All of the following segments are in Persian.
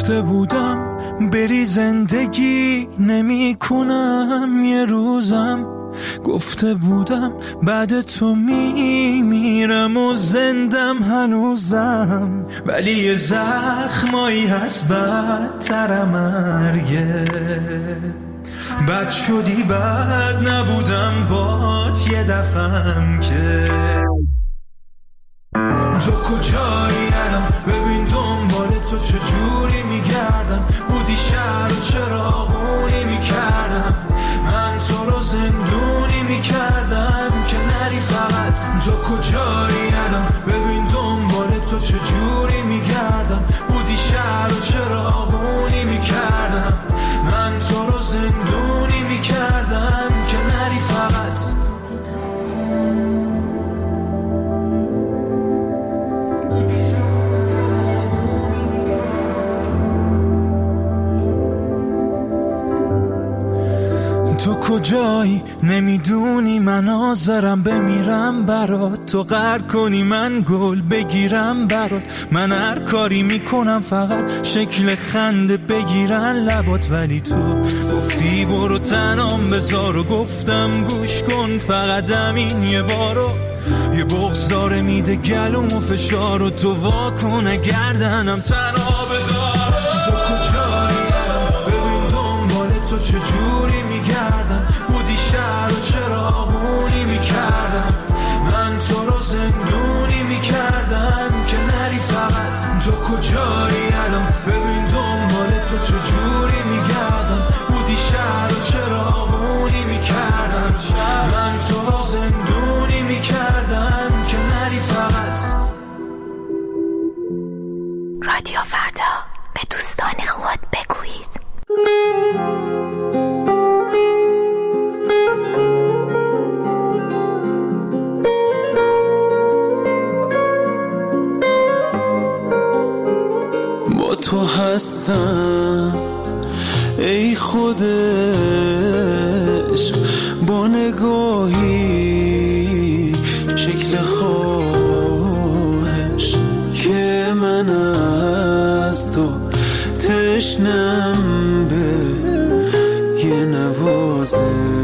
گفته بودم بری زندگی نمی کنم یه روزم، گفته بودم بعد تو میمیرم و زندم هنوزم، ولی یه زخمایی هست بدتر مرگه. بد شدی بد نبودم بات یه دفعم که تو کجایی الان، ببین دنبال تو چجوری میگردم، بودی شهر و چراغونی میکردم، من تو رو زندونی میکردم که نری فقط. تو کجایی الان، ببین دنبال تو چجوری میگردم، بودی شهر و چراغونی میکردم، من تو رو زندونی میکردم که نری فقط. تو کجایی نمیدونی من حاضرم بمیرم برات، تو قهر کنی من گل بگیرم برات، من هر کاری میکنم فقط شکل خنده بگیرن لبات، ولی تو گفتی برو تنام بذار و گفتم گوش کن فقط همین یه بارو، یه بغض داره میده گلوم و فشار و تو واکنه گردنم تنها بذار. تو کجایی الان، ببین دنبال تو چجوری میگردم، بودی شهر و چراغونی میکردم، من تو رو زندونی میکردم که نری فقط. تو کجایی الان، ببین دنبال تو چجوری میگردم، بودی شهر و چراغونی میکردم، من تو رو زندونی میکردم که نری فقط. رادیو فردا، به دوستان خود بگویید. با تو هستم ای خودش، با نگاهی شکل خواهش که من از تو تشنم به یه نوازش.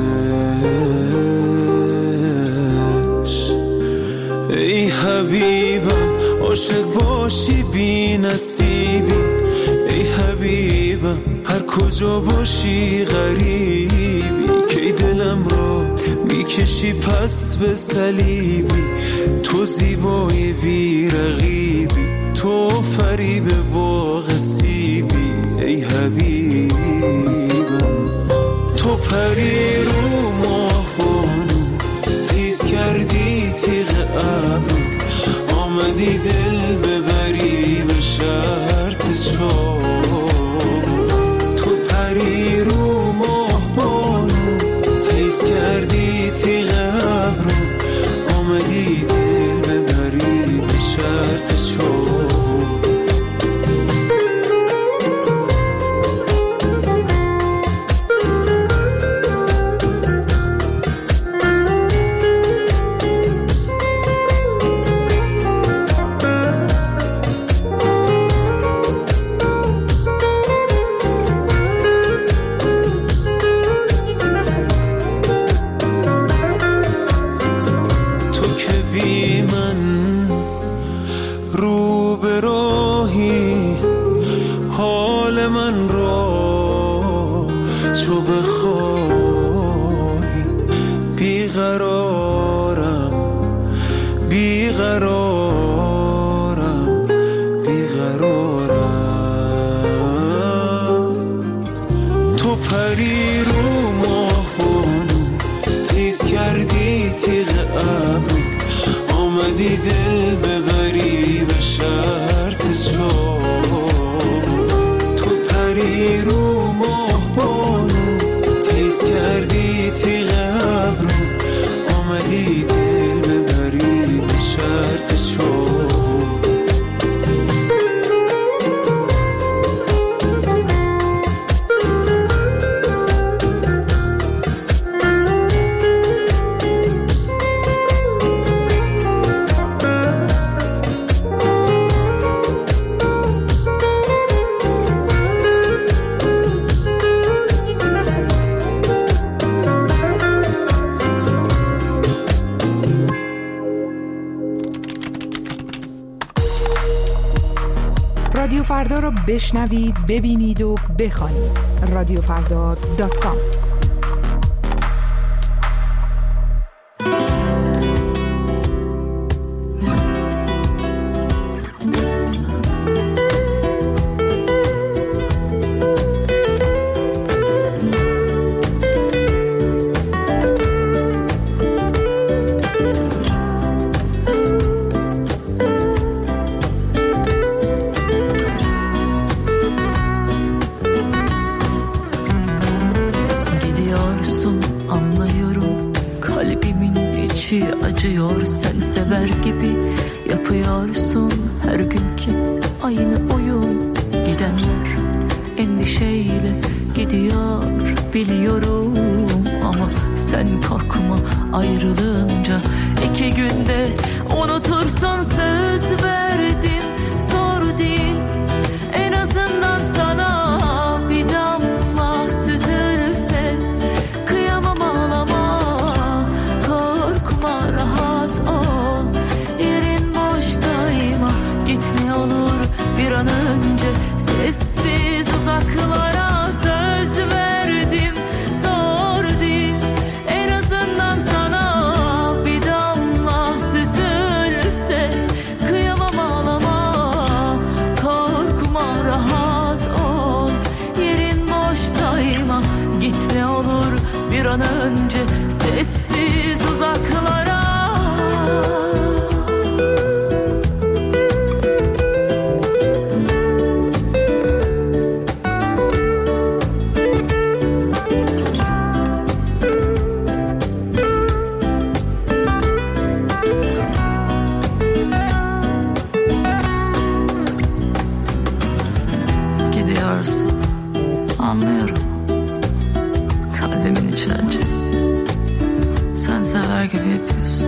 ای حبیبم عاشق باشی بی نصیبی، ای حبیبم هر کجا باشی غریبی، که دلم را میکشی پس به صلیبی، تو زیبای بی رقیبی، تو فریب باغ سیبی، ای حبیبم. تو پری رو ماه بانو تیز کردی تیغ ابرو، آمدی دل ببری به شرط شام. تو پری رو ماه بانو تیز کردی تیغ ابرو، آمدی دل ببری به شرط شام. دل ببری به شرط شام. تو پری رو ماه بانو تیز رادیو فردا را بشنوید، ببینید و بخوانید. رادیوفردا.com. Acıyor, sen sever gibi yapıyorsun her günkü aynı oyun. Gidenler endişeyle gidiyor biliyorum, ama sen korkma, ayrılınca 2 günde unutursun. Söz verdim, zor değil, en azından sana bir damla süzülse. Kıyamam, ağlama, korkma, rahat ol, yerin boştayma. Git ne olur bir an önce sessiz uzaklara. Söz verdim, zor değil, en azından sana bir damla süzülse. Kıyamam, ağlama, korkma, rahat ol, yerin boştayma. Git ne olur bir an önce sessiz uzaklara. Gidiyorsun, anlıyorum, kalbimin içi acı. Sen sever gibi yapıyorsun.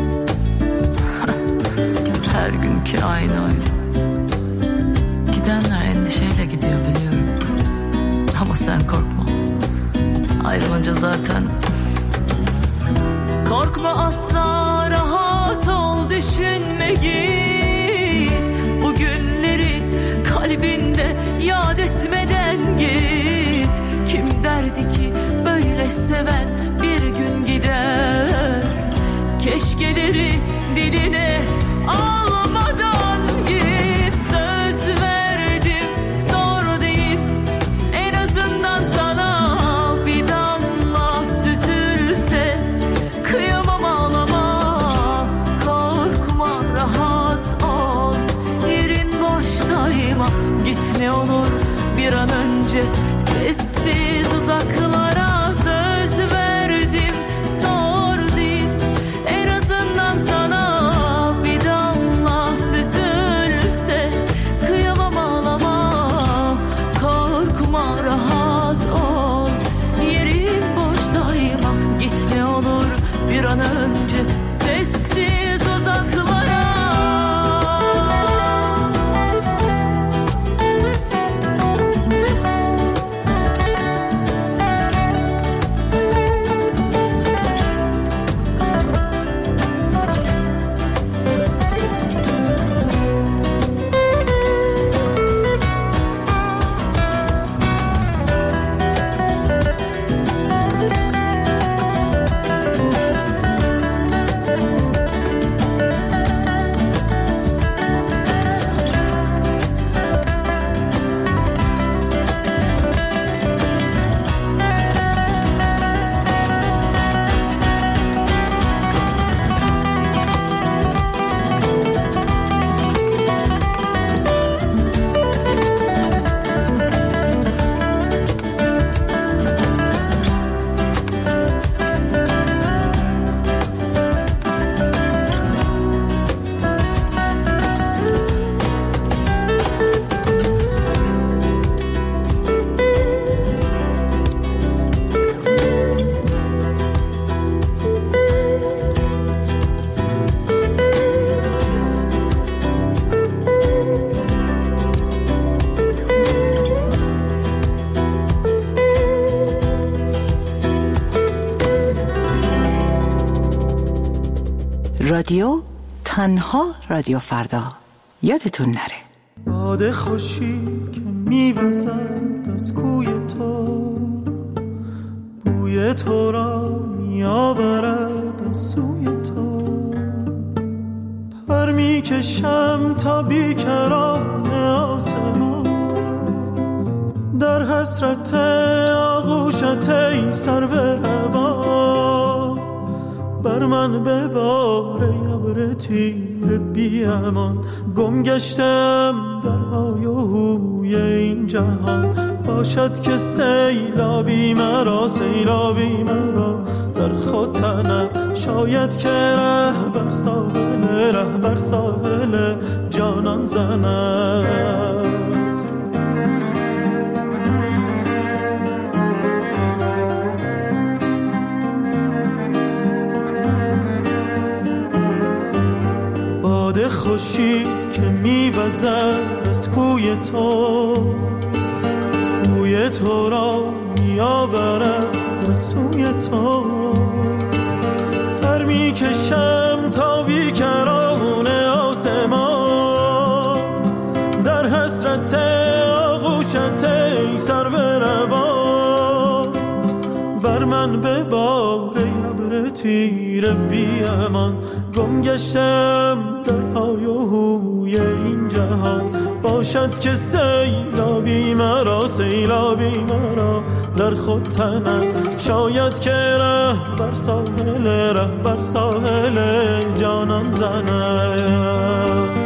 Her günkü aynı oyun. Gidenler endişeyle gidiyor biliyorum, ama sen korkma, ayrılınca zaten. Korkma asla, rahat ol, düşünme, git. Bu günleri kalbinde yad etmeden git. Kim derdi ki böyle seven bir gün gider? Keşkeleri diline almadan git. Söz verdim, zor değil, en azından sana bir damla süzülse. Kıyamam, ağlama, korkma, rahat ol, yerin boştayma. Git ne olur bir an önce sessiz uzaklara. Söz verdim, zor değil, en azından sana bir damla süzülse. Kıyamam, ağlama, korkma, rahat ol, yerin boştayma. Git ne olur bir an önce sessiz uzaklara. رادیو تنها رادیو فردا، یادتون نره. باد خوشی که میوزد از کوی تو، بوی تو را میآورد از سوی تو. پر میکشم تا بیکران آسمان، در حسرت آغوشت ای سرو روان. بر من ببار ابر تیر بی امان، گم گشتم در های و هوی این جهان. باشد که سیلابی مرا، سیلابی مرا در خود تنم. شاید که ره بر ساحل جانان زند. باد خوشی که میوزد از کوی تو، بوی تو را میآورد از سوی تو. پر میکشم تا بیکران آسمان، در حسرت آغوشت ای سرو روان. بر من ببار ابر تیر بی امان، گم گشتم در های و هوی این جهان. باشد که سیلابی مرا، سیلابی مرا در خود تنم. شاید که ره بر ساحل جانان زند.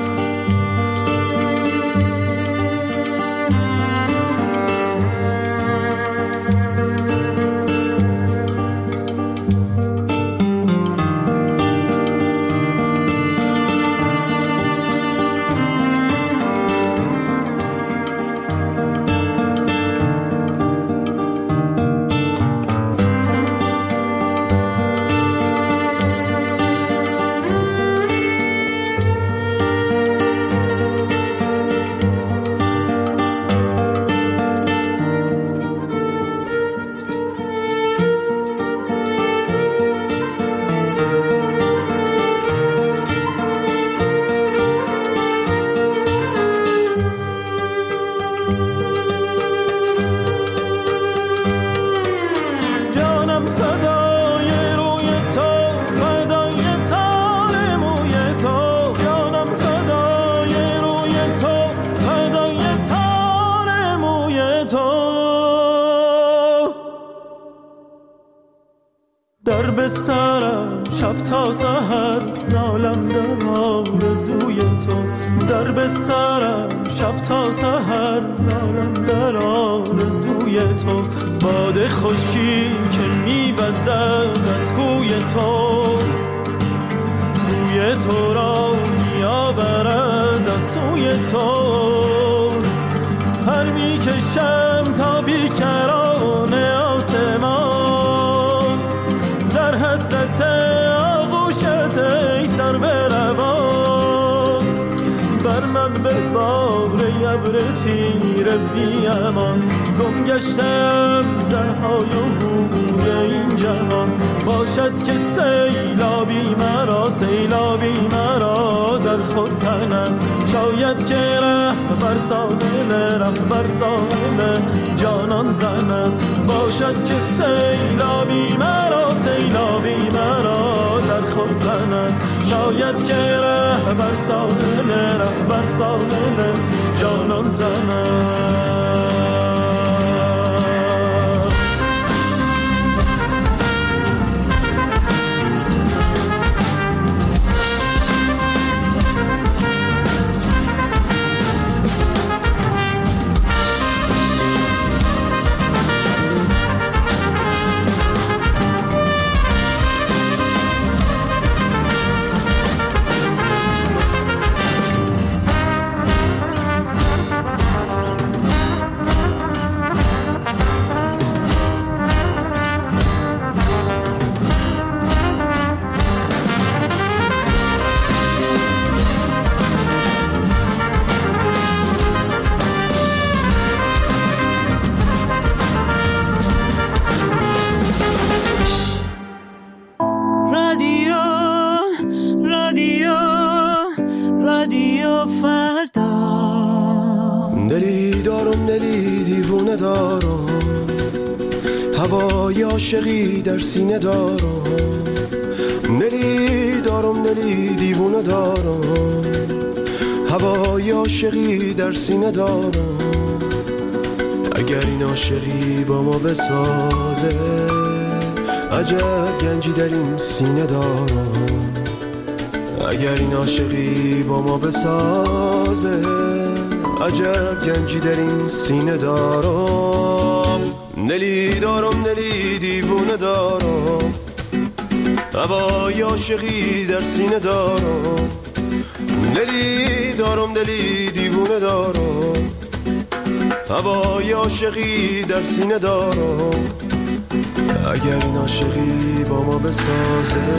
در به سرم شب تا سحر نالم در آرزوی تو. در به سرم شب تا سحر نالم در آرزوی تو. باد خوشی که میوزد از کوی تو، بوی تو را میآورد از سوی تو. پر میکشم تا بیکران آسمان، در حسرت آغوشت ای سرو روان. بر من ببار ابر تیر بی امان، گم گشتم در های و هوی این جهان. باشد که سیلابی مرا، سیلابی مرا در خود تنم. شاید که ره بر ساحل جانان زنم. باشد که سیلابی مرا، سیلابی مرا در خود تنم. شاید که ره بر ساحل جانان زنم. دیوونه دارم، هوای عاشقی در سینه دارم. نلی دارم نلی دیوونه دارم، هوای عاشقی در سینه دارم. اگر این عاشقی با ما بسازه، عجب گنجی در این سینه دارم. اگر این عاشقی با ما بسازه، عجب گنجی در این سینه دارم. نلی دارم نلی دیوونه دارم، هوای عاشقی در سینه دارم. نلی دارم نلی دیوونه دارم، هوای عاشقی در سینه دارم. اگر این عاشقی با ما بسازه،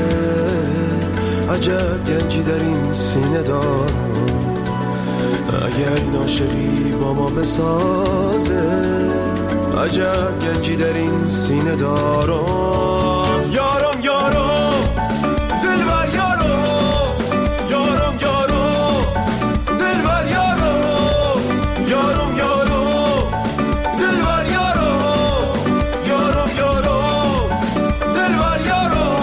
عجب گنجی در این سینه دارم. اگر این عاشقی با ما بسازه، عجب گنجی در این سینه دارم. یارم یارم دلبر یارم، یارم یارم دلبر یارم، یارم یارم دلبر یارم، یارم یارم دلبر یارم.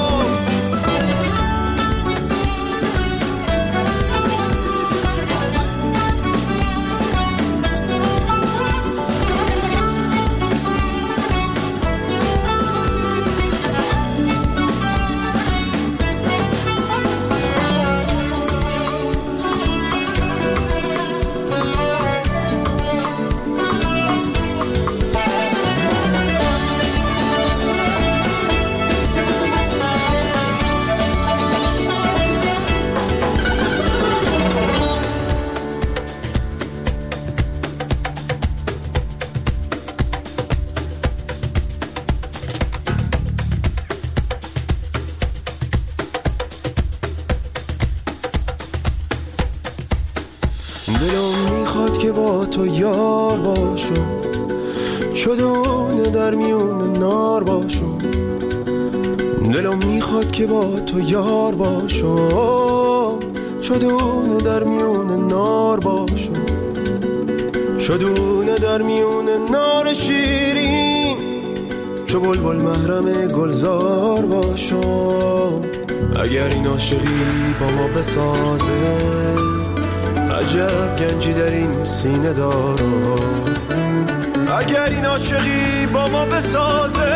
دلم میخواد که با تو یار باشم، چدونه در میون نار باشم. دلم میخواد که با تو یار باشم، چدونه در میون نار باشم. چدونه در میون نار شیرین، چو بلبل محرم گلزار باشم. اگر این عاشقی با ما بسازه، عجب گنجی در این سینه دارم. اگر این عاشقی با ما بسازه،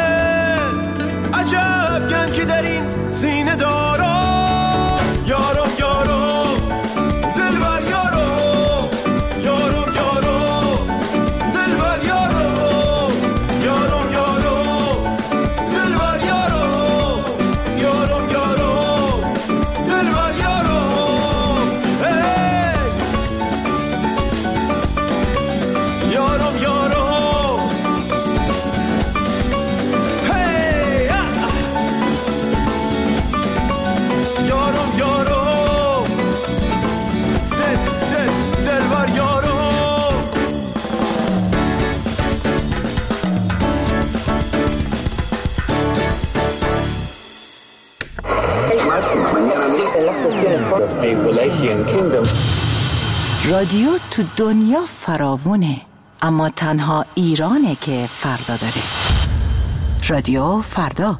عجب گنجی در این سینه دارم. یارم یارم دلبر یارم، یارم یارم دلبر یارم، یارم یارم دلبر یارم، یارم یارم دلبر یارم. یارم یارم هی یارم یارم دلبر یارم. رادیو تو دنیا فراوونه، اما تنها ایرانه که فردا داره. رادیو فردا.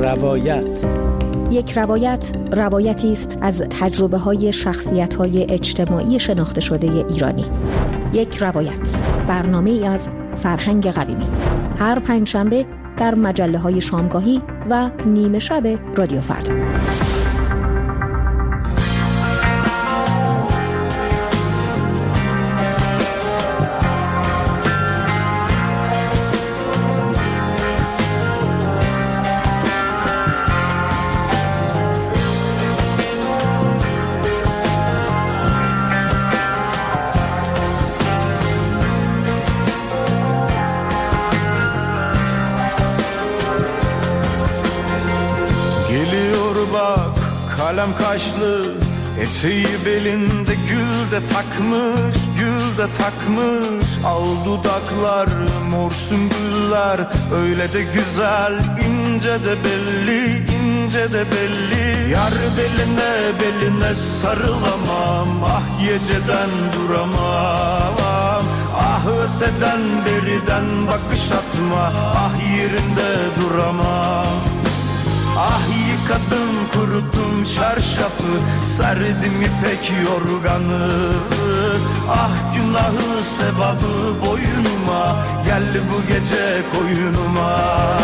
یک روایت روایتی است از تجربه‌های شخصیت‌های اجتماعی شناخته شده ایرانی. یک روایت، برنامه‌ای از فرهنگ قویمی. هر پنجشنبه در مجله‌های شامگاهی و نیمه شب رادیو فردا. Kalem kaşlı, eteği belinde gül de takmış, gül de takmış. Al dudaklar, mor sümbüller, öyle de güzel, ince de belli, ince de belli. Yar beline, beline sarılamam, ah geceden duramam. Ah öteden beriden bakış atma, ah yerinde duramam. Ah yıkadım kuruttum çarşafı, serdim ipek yorganı. Ah günahı sevabı boynuma, gel bu gece koyunuma.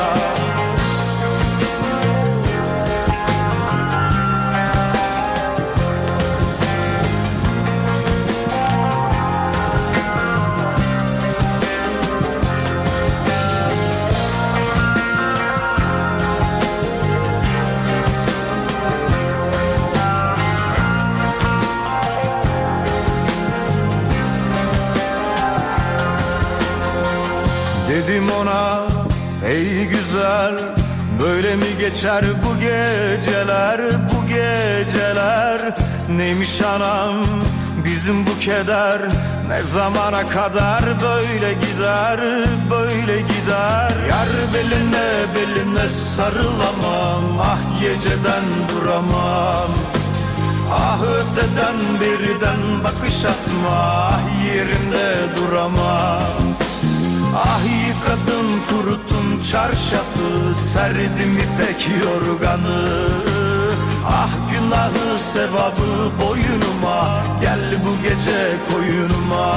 Dedim ona ey güzel, böyle mi geçer bu geceler, bu geceler. Neymiş anam bizim bu keder, ne zamana kadar böyle gider, böyle gider. Yar beline, beline sarılamam, ah geceden duramam. Ah öteden beriden bakış atma, ah yerimde duramam. Ah yıkadım kuruttum çarşafı, serdim ipek yorganı. Ah günahı sevabı boynuma, gel bu gece koyunuma.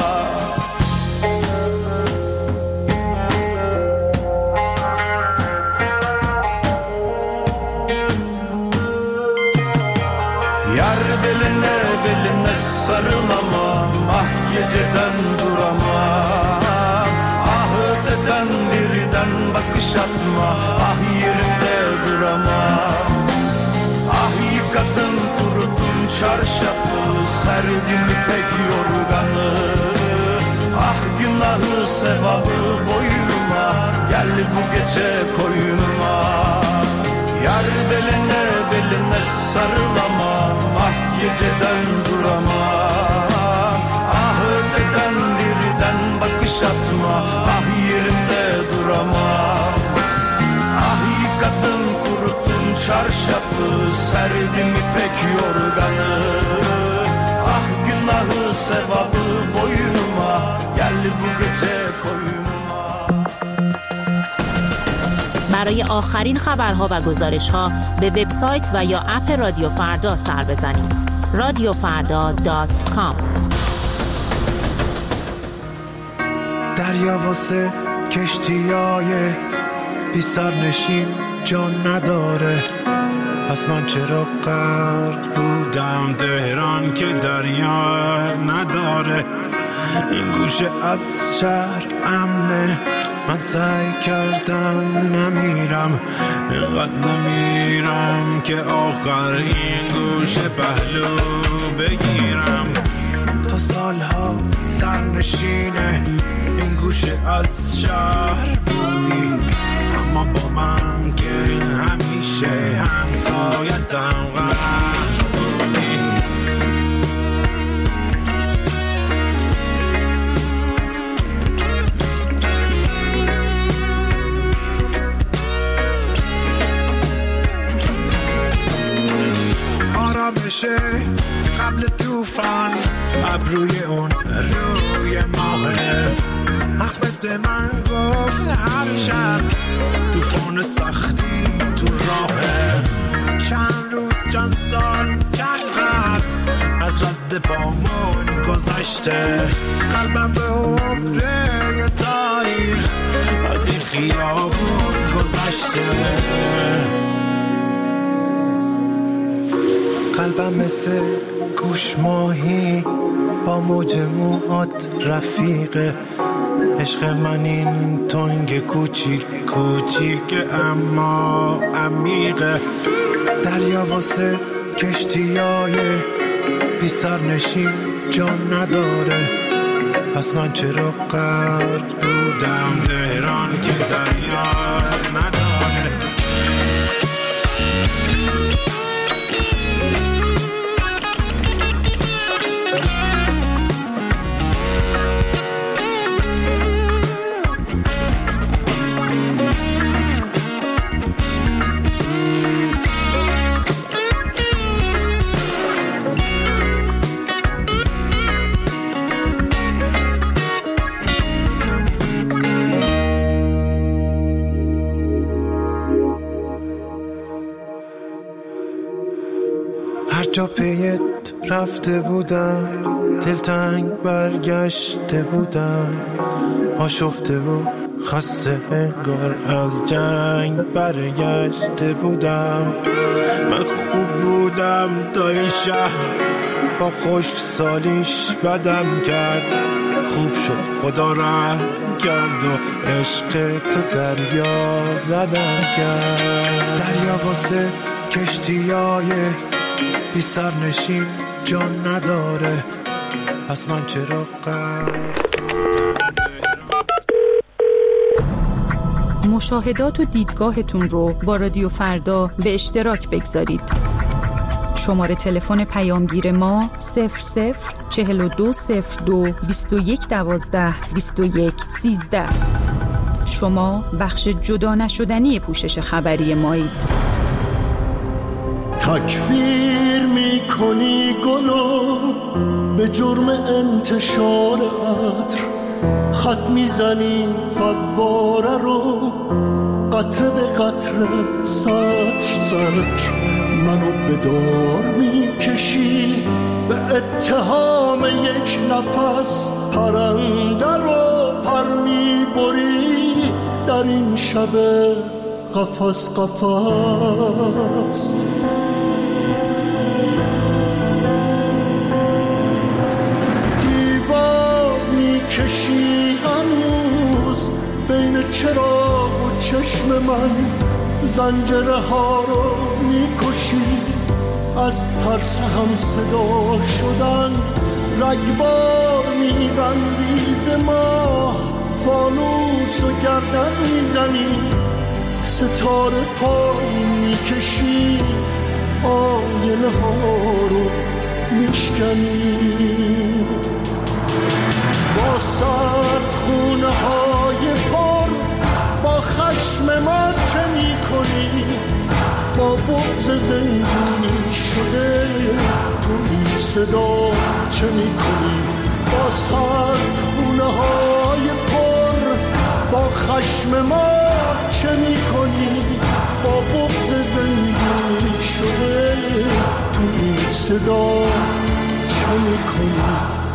Yar beline, beline sarılamam, ah geceden duramam. Öteden birden bakış atma, ah yerimde duramam. Ah yıkadım kuruttum çarşafı, serdim ipek yorganı. Ah günahı sevabı boynuma, gel bu gece koyunuma. Yar beline, beline sarılamam, ah geceden duramam. Ah öteden birden bakış atma, ah yerimde duramam. Ah yıkadım kuruttum çarşafı, serdim ipek yorganı. Ah günahı sevabı boynuma, gel bu gece koyunuma. برای آخرین خبرها و گزارشها به وبسایت و یا اپ رادیو فردا سر بزنید. radiofarda.com. دریا واسه کشتیای بی سرنشین جان نداره. پس من چرا غرق بودم تهران که دریا نداره. این گوشه از شهر امنه، من سعی کردم نمیرم، اینقدر نمیرم که آخر این گوشه پهلو بگیرم. تا سالها سرنشینه این گوشه از شهر بودی، اما با من که همیشه همسایتم غرق بودی. آرامشه قبل طوفان، ابروی اون روی ماهه، مخبت به من گفت هر شب طوفان سختی تو راهه، چند روز چند سال چند قرن از رد پامون گذشته، قلبم به عمره تاریخ از این خیابون گذشته. قلبم مثل گوش ماهی با موج موهات رفیقه، عشق من این تنگ کوچیک کوچیک اما عمیقه، دریا واسه کشتیای بی سرنشین جان نداره، پس من چرا غرق بودم تهران که دریا نداره. جا پیت رفته بودم، دلتنگ برگشته بودم، آشفته و خسته انگار از جنگ برگشته بودم. من خوب بودم تا این شهر با خشک سالیش بدم کرد، خوب شد خدا رحم کرد و عشق تو دریا زدم کرد. دریا واسه کشتیای بی سرنشین جان نداره، پس من چرا مشاهدات و دیدگاهتون رو با رادیو فردا به اشتراک بگذارید. شماره تلفن پیامگیر ما 00420221122113. شما بخش جدا نشدنی پوشش خبری مایید. تکفیر میکنی گلو به جرم انتشار عطر، خط میزنی فواره رو قطره به قطره سطر سطر، منو به دار میکشی به اتهام یک نفس، پرنده رو پر میبری در این شب قفس قفس. کشی هنوز بین چراغ و چشم من، زنجره ها رو میکشی از ترس هم صدا شدن، رگبار میبندی به ماه، فانوس و گردن میزنی، ستاره پا میکشی، آینه ها رو میشکنی. با سرد خونه های پر با خشم ما چه می کنی، با بغض زندونی شده تو این صدا چه می کنی. با سرد خونه های پر با خشم ما چه می کنی، با بغض زندونی شده تو این صدا چه می کنی.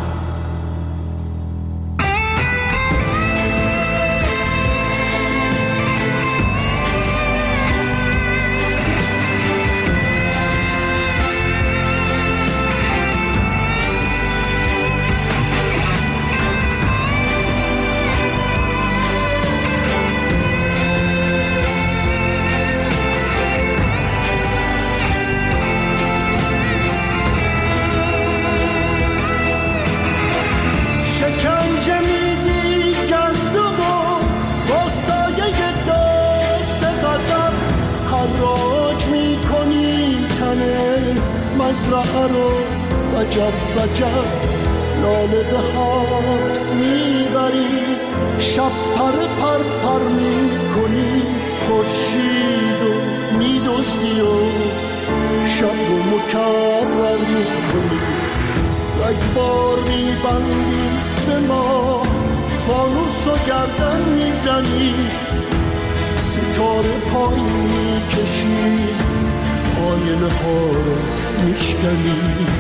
مزرعه رو وجب وجب لاله به حبس میبری، شب پر پر میکنی، خورشید رو میدزدی و شب رو مکرر میکنی، رگبار میبندی به ما، فانوس و گردن میزنی، ستاره پایین میکشی، آینه ها رو میشکنی.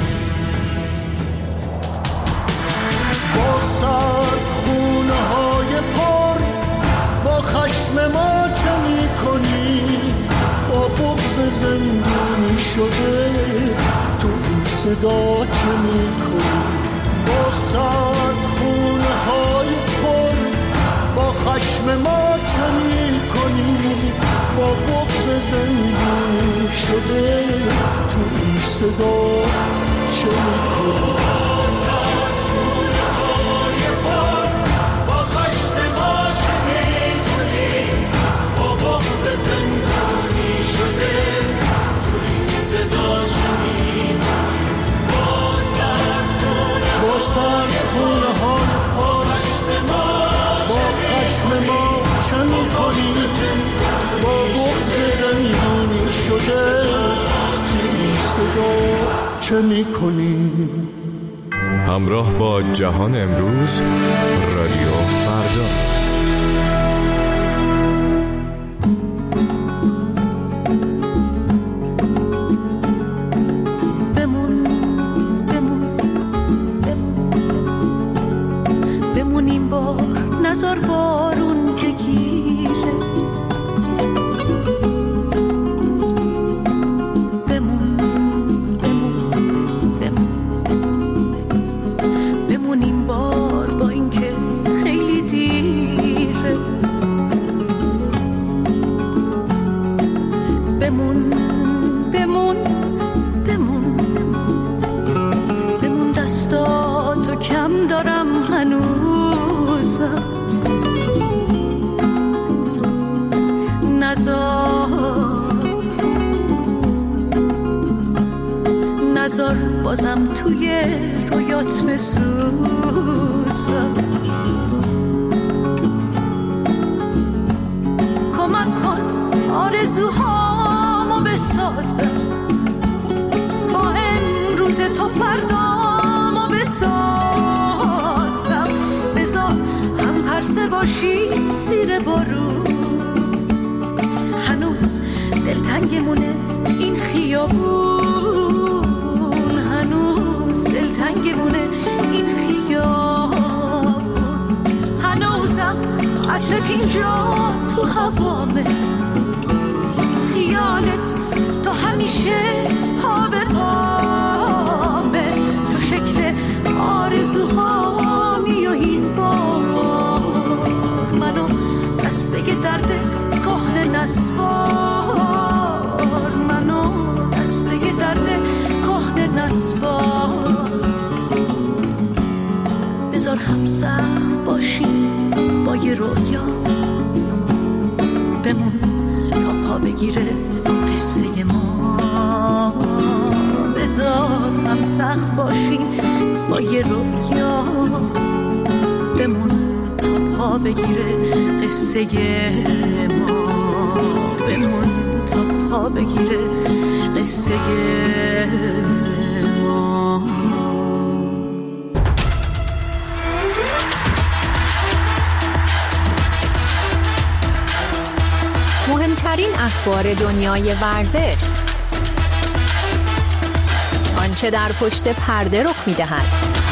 با سرد خونه های پر با خشم ما چه میکنی؟ با بغض زندانی شده تو این صدا چه میکنی؟ با سرد خونه های پر با خشم ما چه میکنی؟ با بغض زندانی شده تو این صدا چه میکنی؟ با سرد خونه های پر با خشم ما چه میکنی؟ با بغض زندانی شده این صدا چه میکنی؟ همراه با جهان امروز، رادیو فردا. نزار بارون که گیره، بمون بمون بمون بمون این بار با این که خیلی دیره. بمون بمون بمون بمون دستاتو کم دارم هنوزم. نزار بازم توی رویات بسوزم. کمک کن آرزوهامو بسازم، با امروز تو فردامو بسازم. بذار هم پرسه باشی زیر بارون، هنوز دلتنگمونه این خیابون، هنوز دلتنگمونه این خیابون. هنوزم عطرت اینجا تو هوامه، خیالت تو همیشه پا به پامه. تو شکل آرزوهامی و این بار منو دسته درد کهنه نسبار، منو دسته درد کهنه نسبار. بذار هم سخت باشیم با یه رویا، بمون تا پا بگیره قصه ما. بذار هم سخت باشیم با یه رویا، بمون تا پا بگیره قصه ما. بمون تا پا بگیره قصه ما. مهمترین اخبار دنیای ورزش، آنچه در پشت پرده رخ می‌دهد،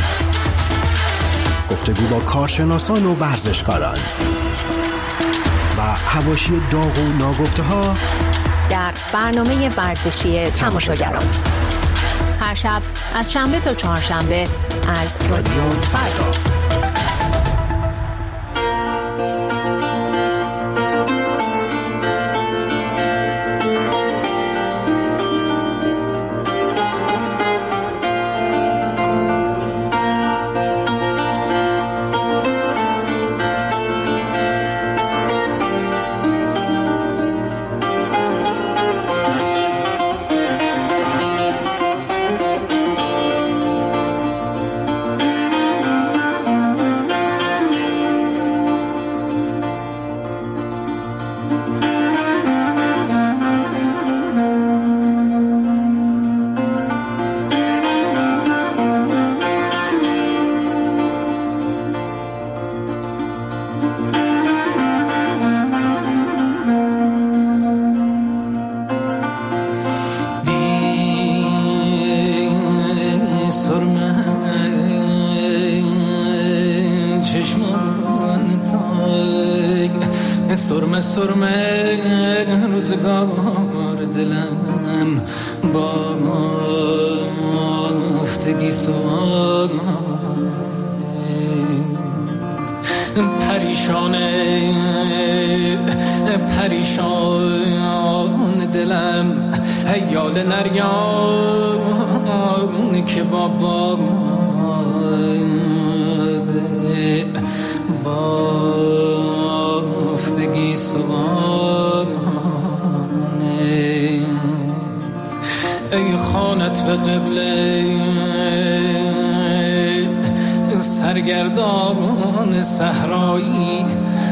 گفتگو با کارشناسان و ورزشکاران و حواشی داغ و ناگفته‌ها در برنامه ورزشی تماشاگران، هر شب از شنبه تا چهارشنبه از رادیو فردا. سرمه سرمه روزگار دلم با افتگی سوال پریشان دلم هیال نریان که با افتگی سوانه ای خانت به قبله سرگردان صحرایی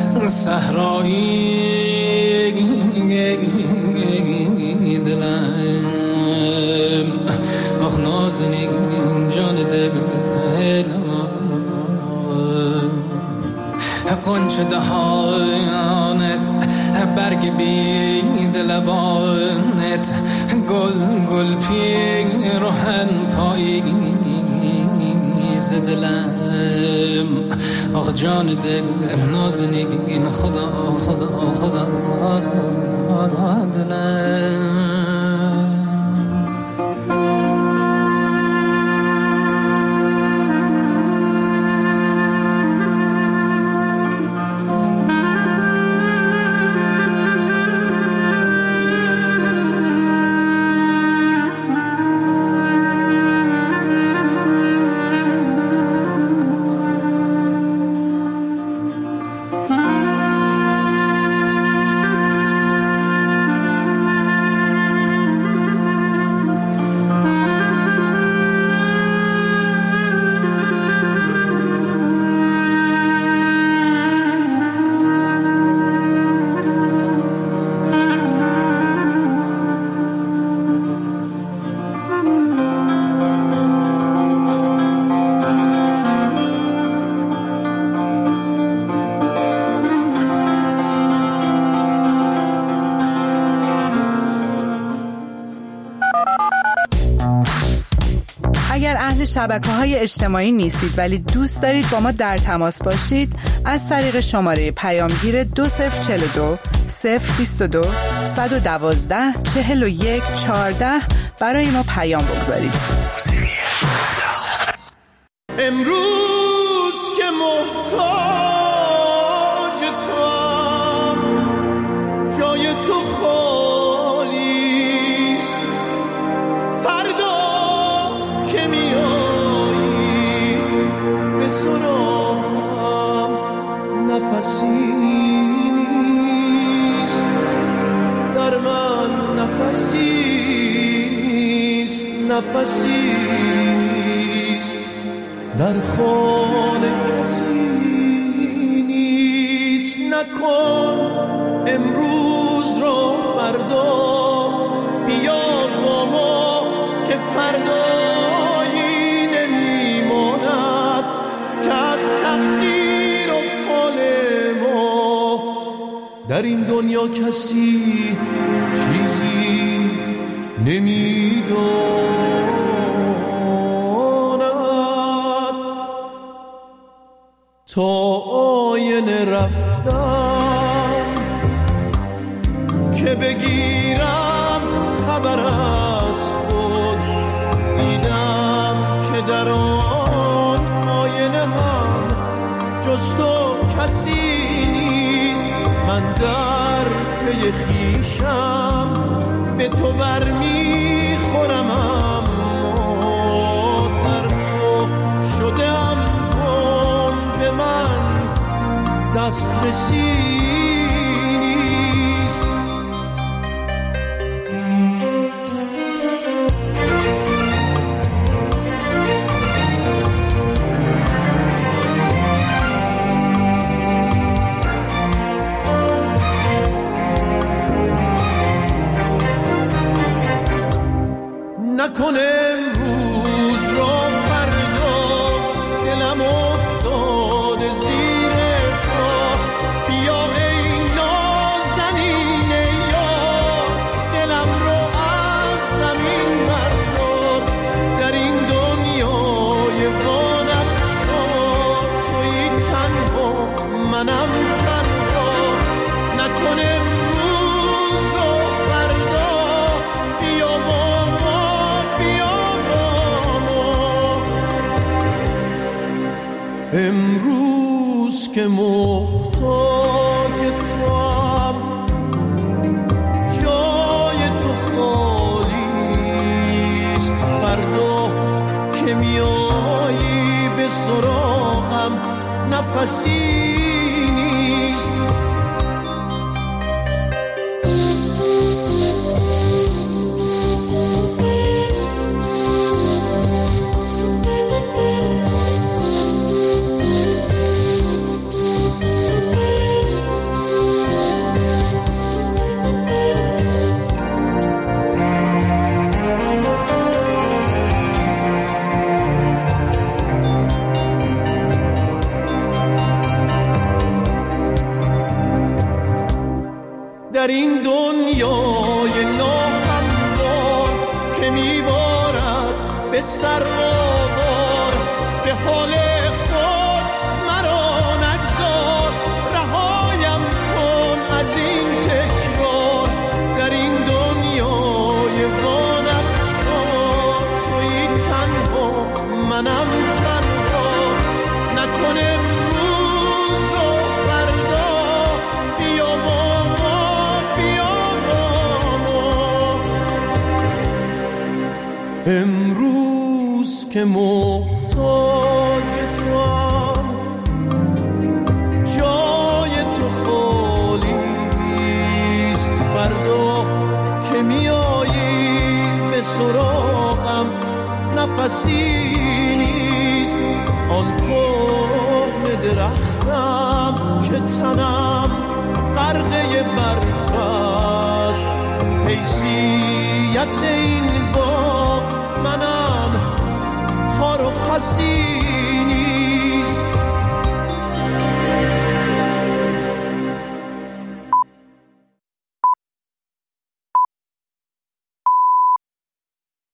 دلم آخ نازنین جان دلم قنچه دهانت برگ بید لبانت گل پیرهن پاییز دلم آخ جان دل نازنین خدا دلم شبکه‌های اجتماعی نیستید ولی دوست دارید با ما در تماس باشید، از طریق شماره پیامگیر 2042 022 112 41 14 برای ما پیام بگذارید. امروز که محتاج توام، جای تو خالیست، فردا که میایی به سرام نفسی نیست، در من نفسی نیست، در خانه کسی نیست. نکن امروز رو فردا، بیا با ما که فردایی نمیماند که از تقدیر و فال ما در این دنیا کسی چیزی نمیداند. تا آینه رفتم که بگیرم خبر از خود، دیدم که در آن آینه هم جز تو کسی نیست. من در پی خویشم به تو برمیخورم، اما در تو شدم به من دسترسی نیست. نکن امروز رو فردا، دلم افتاده زیر پا. بیا ای نازنین یار، دلم رو از زمین بردار. در این دنیای وانفسا تویی تنها، منم تنها. نکن که محتاج توام، جای تو خالیست. فردا که میایی به سراغم نفسی نیست. در این دنیای ناهموار که میبارد به سر آوار، به حال خود مرا نگذار. رهایم کن از این تکرار. در این دنیای وانگذار تویی تنها، منم تنها. نکنه روز و فردا، بیا امروز که محتاج توام، جای تو خالیست. فردا که میایی به سراغم نفسی نیست. آن قرم درختم که تنم غرقه برف است، حیثیت این